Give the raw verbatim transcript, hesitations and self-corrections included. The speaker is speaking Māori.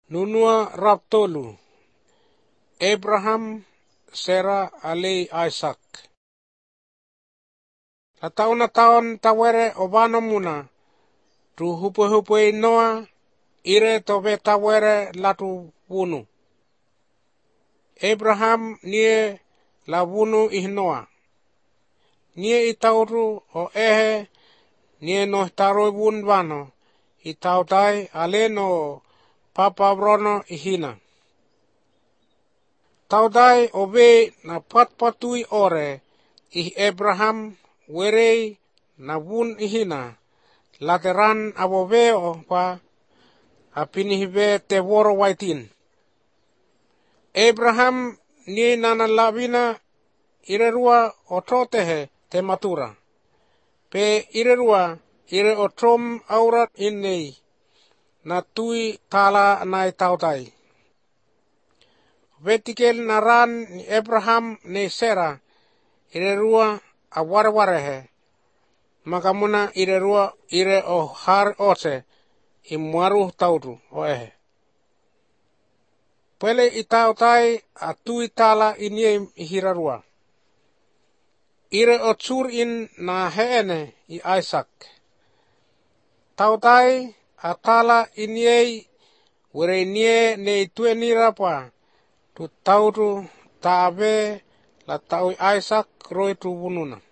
Nunua raptolu. Abraham, Sarah, alei Isaac. La tauna taon tawere obano muna. Tu hupe hupe Noa, ire tobe tawere latu wunu. Abraham nie la wunu ih Noa. Nie itauru o ehe, nie no taroi wun vano. Itautai aleno papa brono ihina. Taudai obe na patpatui ore ih Abraham werei na wun ihina. Lateran aboveo pa apinihibe te woro waitin. Abraham ni nana labina irerua ototehe te matura. Pe irerua ire otrom aurat innei na tui tala nai tautai. Vetikel naran ni Abraham ni Sarah irerua aware-warehe. Makamuna irerua ire o har ose imuaru tautu o ehe. Pele itautai atui tala inie ihirarua. Ire o tsur in na heene i Isaac. Tautai atala inie were nie ne tue nirapa tu tautu taabe la taui Isaac roi tu bununa.